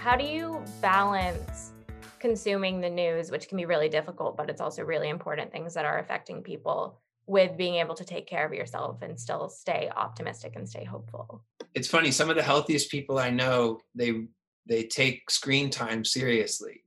how do you balance consuming the news, which can be really difficult, but it's also really important things that are affecting people, with being able to take care of yourself and still stay optimistic and stay hopeful? It's funny, some of the healthiest people I know, they take screen time seriously.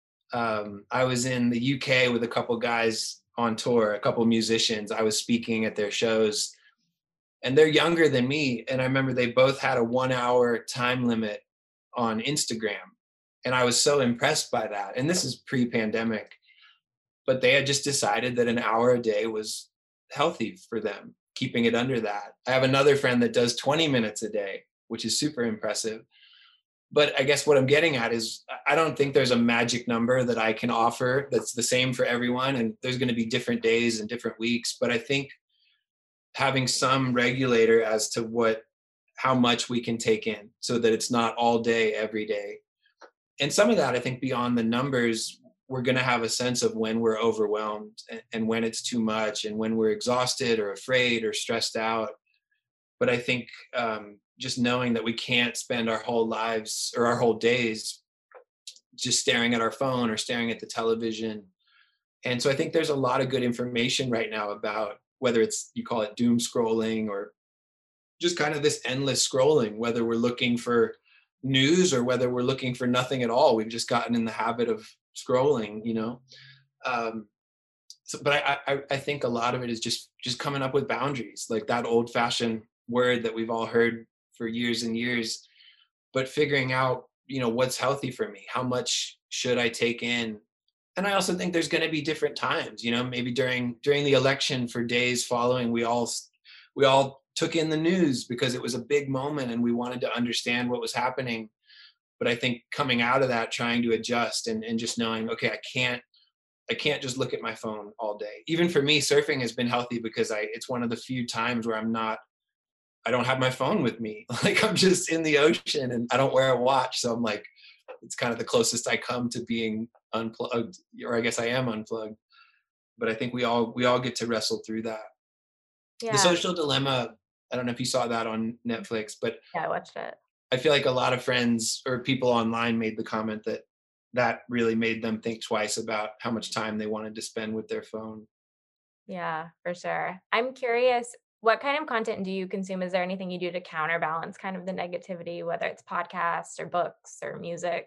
I was in the UK with a couple guys on tour, a couple musicians. I was speaking at their shows, and they're younger than me. And I remember they both had a 1 hour time limit on Instagram. And I was so impressed by that. And this is pre pandemic, but they had just decided that an hour a day was healthy for them, keeping it under that. I have another friend that does 20 minutes a day, which is super impressive. But I guess what I'm getting at is I don't think there's a magic number that I can offer that's the same for everyone. And there's going to be different days and different weeks. But I think having some regulator as to how much we can take in so that it's not all day, every day. And some of that, I think, beyond the numbers, we're going to have a sense of when we're overwhelmed and when it's too much and when we're exhausted or afraid or stressed out. But I think just knowing that we can't spend our whole lives or our whole days just staring at our phone or staring at the television. And so I think there's a lot of good information right now about whether it's, you call it doom scrolling, or just kind of this endless scrolling, whether we're looking for news or whether we're looking for nothing at all. We've just gotten in the habit of scrolling. Um, but I think a lot of it is just coming up with boundaries, like that old fashioned word that we've all heard for years and years, but figuring out, what's healthy for me, how much should I take in. And I also think there's going to be different times, maybe during the election, for days following, we all took in the news because it was a big moment and we wanted to understand what was happening. But I think coming out of that, trying to adjust and just knowing, okay, I can't just look at my phone all day. Even for me, surfing has been healthy because it's one of the few times where I don't have my phone with me. Like, I'm just in the ocean and I don't wear a watch. So I'm like, it's kind of the closest I come to being unplugged, or I guess I am unplugged. But I think we all get to wrestle through that. The Yeah, Social Dilemma, I don't know if you saw that on Netflix, but yeah, I watched it. I feel like a lot of friends or people online made the comment that that really made them think twice about how much time they wanted to spend with their phone. Yeah, for sure. I'm curious, what kind of content do you consume? Is there anything you do to counterbalance kind of the negativity, whether it's podcasts or books or music?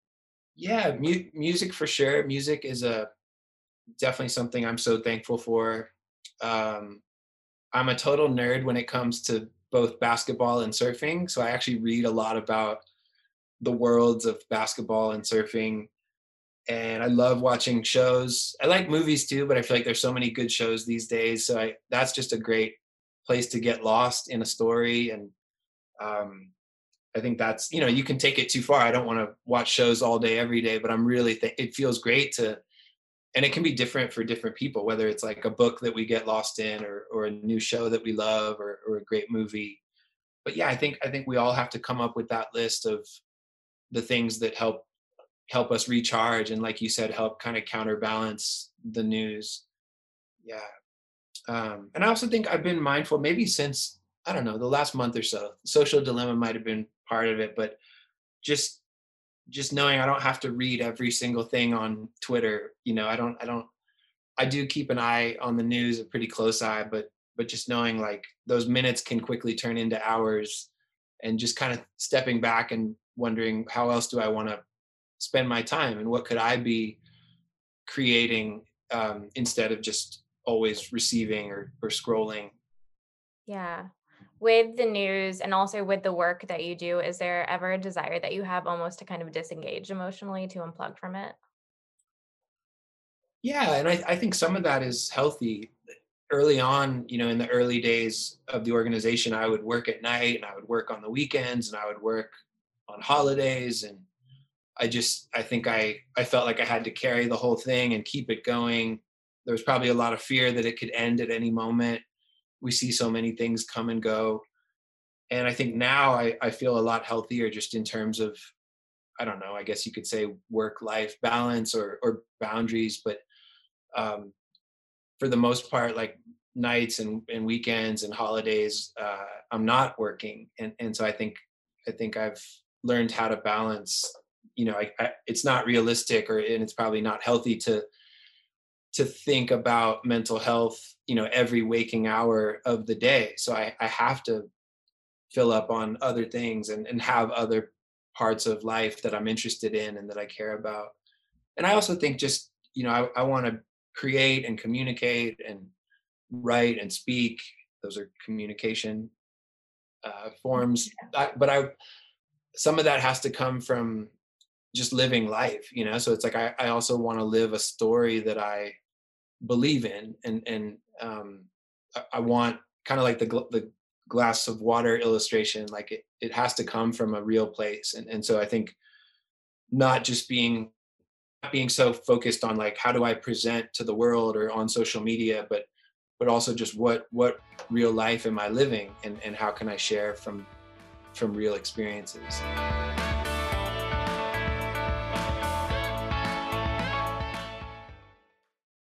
Yeah, music for sure. Music is a definitely something I'm so thankful for. Um, I'm a total nerd when it comes to both basketball and surfing, so I actually read a lot about the worlds of basketball and surfing, and I love watching shows. I like movies too, but I feel like there's so many good shows these days, so that's just a great place to get lost in a story. And um, I think that's, you can take it too far. I don't want to watch shows all day every day, but I'm really it feels great to, and it can be different for different people, whether it's like a book that we get lost in, or a new show that we love, or a great movie. But yeah, I think we all have to come up with that list of the things that help us recharge, and like you said, help kind of counterbalance the news. Yeah. And I also think I've been mindful, maybe since, I don't know, the last month or so. Social Dilemma might have been part of it, but just just knowing I don't have to read every single thing on Twitter. I do keep an eye on the news, a pretty close eye, but just knowing, like, those minutes can quickly turn into hours, and just kind of stepping back and wondering, how else do I want to spend my time, and what could I be creating, instead of just always receiving or scrolling. Yeah. With the news and also with the work that you do, is there ever a desire that you have almost to kind of disengage emotionally, to unplug from it? Yeah, and I think some of that is healthy. Early on, in the early days of the organization, I would work at night and I would work on the weekends and I would work on holidays. And I think I felt like I had to carry the whole thing and keep it going. There was probably a lot of fear that it could end at any moment. We see so many things come and go. And I think now I feel a lot healthier, just in terms of, I don't know, I guess you could say work life balance, or boundaries. But um, for the most part, like nights and weekends and holidays, I'm not working. And so I think I've learned how to balance you know, it's not realistic, and it's probably not healthy to think about mental health, you know, every waking hour of the day. So I have to fill up on other things, and have other parts of life that I'm interested in and that I care about. And I also think just, you know, I want to create and communicate and write and speak. Those are communication forms. Some of that has to come from just living life, you know? So it's like, I also want to live a story that I believe in. And I want kind of like the glass of water illustration, like it has to come from a real place. And so I think not just being so focused on like, how do I present to the world or on social media, but also just what real life am I living, and how can I share from real experiences.